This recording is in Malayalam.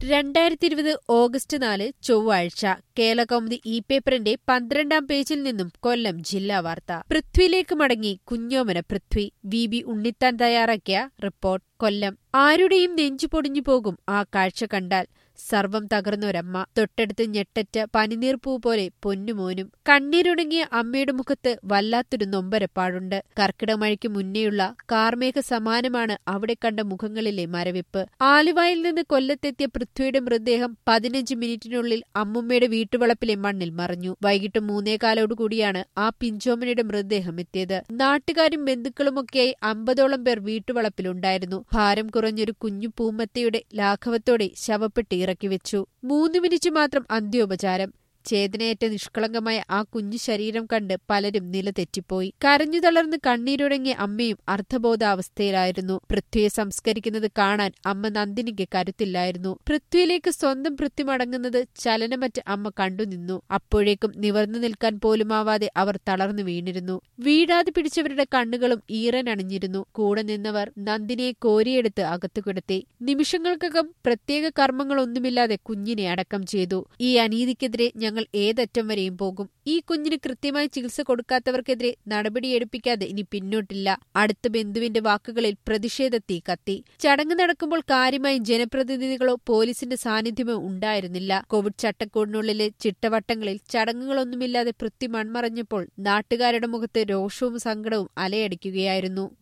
2020 ഓഗസ്റ്റ് 4 ചൊവ്വാഴ്ച കേരളകൗമുദി പേപ്പറിന്റെ 12-ാം പേജിൽ നിന്നും കൊല്ലം ജില്ലാ വാർത്ത. പൃഥ്വിയിലേക്ക് മടങ്ങി കുഞ്ഞോമന പൃഥ്വി. വി ഉണ്ണിത്താൻ തയ്യാറാക്കിയ റിപ്പോർട്ട്. കൊല്ലം. ആരുടെയും നെഞ്ചു പൊടിഞ്ഞു പോകും ആ കാഴ്ച കണ്ടാൽ. സർവം തകർന്നൊരമ്മ. തൊട്ടടുത്ത് ഞെട്ടറ്റ പനിനീർപ്പൂ പോലെ പൊന്നുമോനും. കണ്ണീരുണങ്ങിയ അമ്മയുടെ മുഖത്ത് വല്ലാത്തൊരു നൊമ്പരപ്പാടുണ്ട്. കർക്കിടമഴയ്ക്ക് മുന്നേയുള്ള കാർമേഘ സമാനമാണ് അവിടെ കണ്ട മുഖങ്ങളിലെ മരവിപ്പ്. ആലുവായിൽ നിന്ന് കൊല്ലത്തെത്തിയ പൃഥ്വിയുടെ മൃതദേഹം 15 മിനിറ്റിനുള്ളിൽ അമ്മുമ്മയുടെ വീട്ടുവളപ്പിലെ മണ്ണിൽ മറഞ്ഞു. വൈകിട്ട് 3:15 ആ പിഞ്ചോമനയുടെ മൃതദേഹം എത്തിയത്. നാട്ടുകാരും ബന്ധുക്കളുമൊക്കെയായി 50ഓളം പേർ വീട്ടുവളപ്പിലുണ്ടായിരുന്നു. ഭാരം കുറഞ്ഞൊരു കുഞ്ഞു പൂമത്തയുടെ ലാഘവത്തോടെ ശവപ്പെട്ടി ഇറക്കിവെച്ചു. 3 മിനിറ്റ് മാത്രം അന്ത്യോപചാരം. ചേതനയേറ്റ നിഷ്കളങ്കമായ ആ കുഞ്ഞു ശരീരം കണ്ട് പലരും നിലതെറ്റിപ്പോയി. കരഞ്ഞു തളർന്ന് കണ്ണീരുടങ്ങിയ അമ്മയും അർദ്ധബോധാവസ്ഥയിലായിരുന്നു. പൃഥ്വിയെ സംസ്കരിക്കുന്നത് കാണാൻ അമ്മ നന്ദിനിക്ക് കരുത്തില്ലായിരുന്നു. പൃഥ്വിയിലേക്ക് സ്വന്തം പൃഥ്വി മടങ്ങുന്നത് ചലനമറ്റ അമ്മ കണ്ടുനിന്നു. അപ്പോഴേക്കും നിവർന്നു നിൽക്കാൻ പോലുമാവാതെ അവർ തളർന്നു വീണിരുന്നു. വീഴാതെ പിടിച്ചവരുടെ കണ്ണുകളും ഈറനണിഞ്ഞിരുന്നു. കൂടെ നിന്നവർ നന്ദിനിയെ കോരിയെടുത്ത് അകത്തു കിടത്തി. നിമിഷങ്ങൾക്കകം പ്രത്യേക കർമ്മങ്ങളൊന്നുമില്ലാതെ കുഞ്ഞിനെ അടക്കം ചെയ്തു. ഈ അനീതിക്കെതിരെ ഞങ്ങൾ ഏതറ്റം വരെയും പോകും. ഈ കുഞ്ഞിന് കൃത്യമായി ചികിത്സ കൊടുക്കാത്തവർക്കെതിരെ നടപടിയെടുപ്പിക്കാതെ ഇനി പിന്നോട്ടില്ല. അടുത്ത ബന്ധുവിന്റെ വാക്കുകളിൽ പ്രതിഷേധത്തീ കത്തി. ചടങ്ങ് നടക്കുമ്പോൾ കാര്യമായി ജനപ്രതിനിധികളോ പോലീസിന്റെ സാന്നിധ്യമോ ഉണ്ടായിരുന്നില്ല. കോവിഡ് ചട്ടക്കൂടിനുള്ളിലെ ചിട്ടവട്ടങ്ങളിൽ ചടങ്ങുകളൊന്നുമില്ലാതെ പൃഥ്വി മൺമറഞ്ഞപ്പോൾ നാട്ടുകാരുടെ മുഖത്ത് രോഷവും സങ്കടവും അലയടിക്കുകയായിരുന്നു.